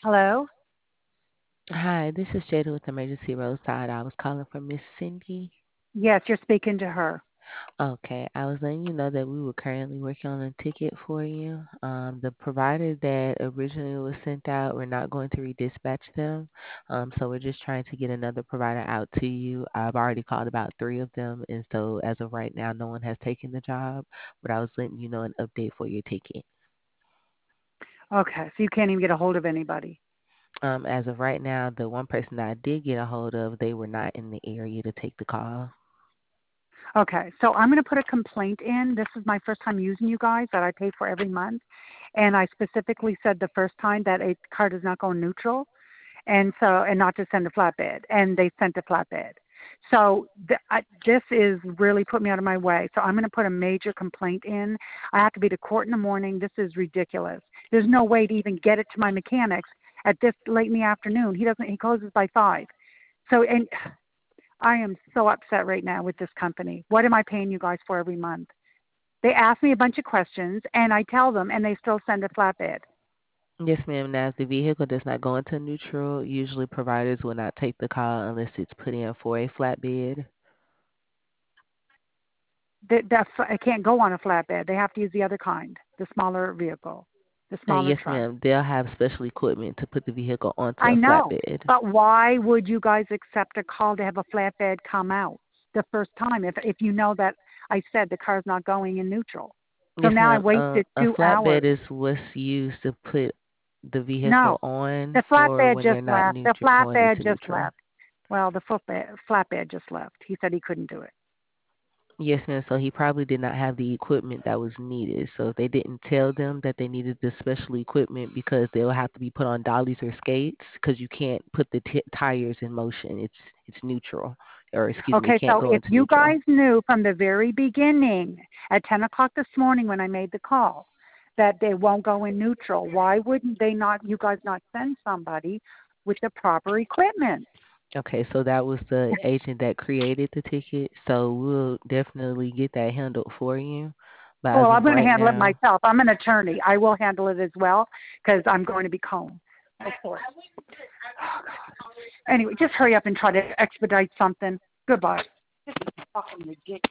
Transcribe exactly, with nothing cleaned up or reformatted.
Hello? Hi, this is Jada with Emergency Roadside. I was calling for Miss Cindy. Yes, you're speaking to her. Okay, I was letting you know that we were currently working on a ticket for you. Um, the provider that originally was sent out, we're not going to redispatch them. Um, so we're just trying to get another provider out to you. I've already called about three of them, and so as of right now, no one has taken the job. But I was letting you know an update for your ticket. Okay, so you can't even get a hold of anybody. Um, as of right now, the one person that I did get a hold of, they were not in the area to take the call. Okay, so I'm going to put a complaint in. This is my first time using you guys that I pay for every month. And I specifically said the first time that a car does not go neutral and so and not to send a flatbed. And they sent a flatbed. So th- I, this is really put me out of my way. So I'm going to put a major complaint in. I have to be to court in the morning. This is ridiculous. There's no way to even get it to my mechanics at this late in the afternoon. He doesn't. He closes by five. So and I am so upset right now with this company. What am I paying you guys for every month? They ask me a bunch of questions and I tell them and they still send a flatbed. Yes, ma'am. Now, if the vehicle does not go into neutral, usually providers will not take the call unless it's put in for a flatbed. That, that I can't go on a flatbed. They have to use the other kind, the smaller vehicle, the Uh, smaller yes, truck. ma'am. They'll have special equipment to put the vehicle onto I a know, flatbed. but why would you guys accept a call to have a flatbed come out the first time if if you know that I said the car's not going in neutral? So Yes, now I ma'am. Uh, wasted a two flatbed hours. is what's used to put the No, vehicle on the for flatbed when just they're not left. The neutral, going flatbed into just neutral. left. Well, the footbed, flatbed just left. He said he couldn't do it. Yes, ma'am. So he probably did not have the equipment that was needed. So if they didn't tell them that they needed the special equipment because they'll have to be put on dollies or skates because you can't put the t- tires in motion. It's it's neutral, or excuse me, it Okay, can't so go if into you neutral. guys knew from the very beginning at ten o'clock this morning when I made the call that they won't go in neutral, why wouldn't they not, you guys not send somebody with the proper equipment? Okay, so that was the agent that created the ticket. So we'll definitely get that handled for you. But Well, as I'm of going to right handle it now, myself. I'm an attorney. I will handle it as well because I'm going to be calm. Of course. Oh, God. Anyway, just hurry up and try to expedite something. Goodbye. This is fucking ridiculous.